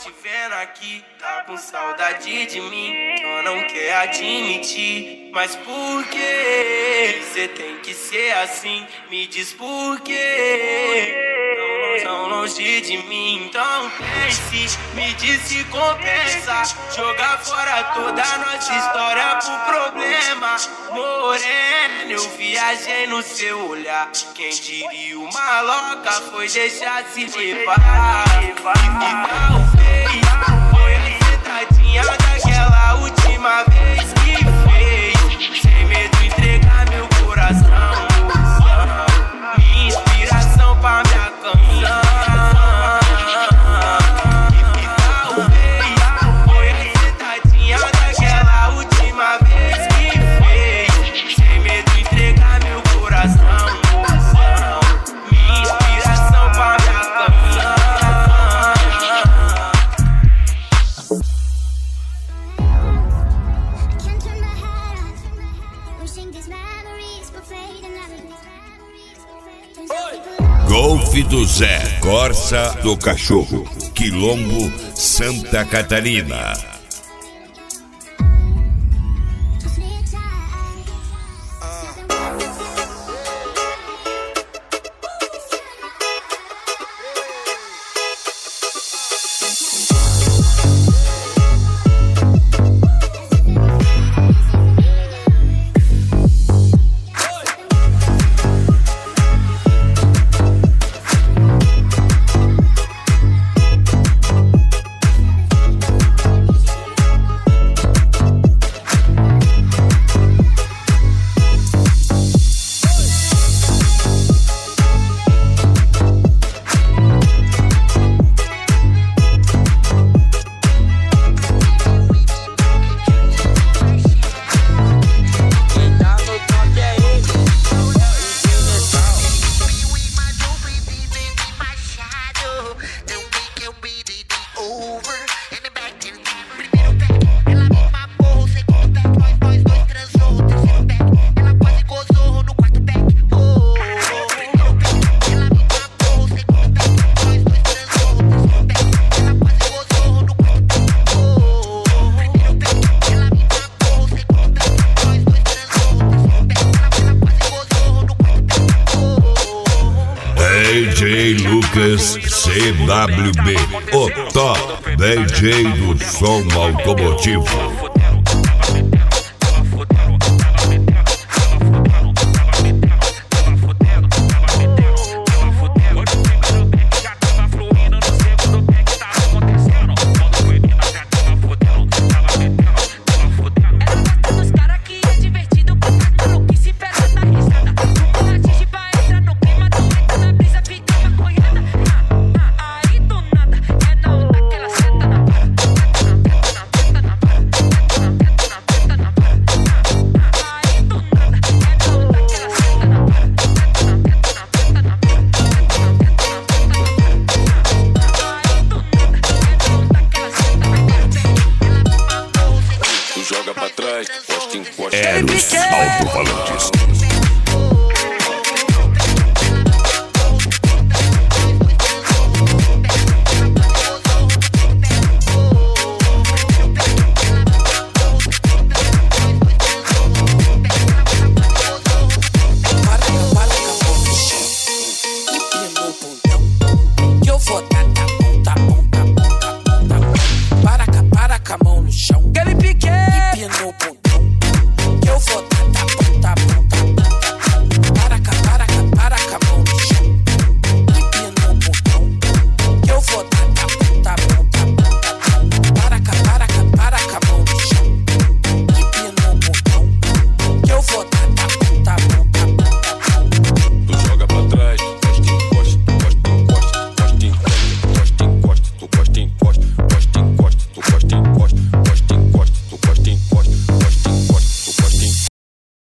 te vendo aqui, tá com saudade de mim, só não quer admitir. Mas por que cê tem que ser assim? Me diz por quê? Tão longe de mim, então pense, me diz se compensa jogar fora toda a nossa história pro problema. Morena, eu viajei no seu olhar, quem diria uma louca foi deixar se levar. E talvez foi a citadinha daquela última vez que fez, sem medo entregar meu coração. Minha inspiração pra minha canção. E talvez foi a citadinha daquela última vez que fez, sem medo entregar meu coração. Minha inspiração pra minha canção. Golfe do Zé, Corsa do Cachorro, Quilombo, Santa Catarina. DJ Lucas CWB, o top DJ do som automotivo. Eros Alto-Falantes.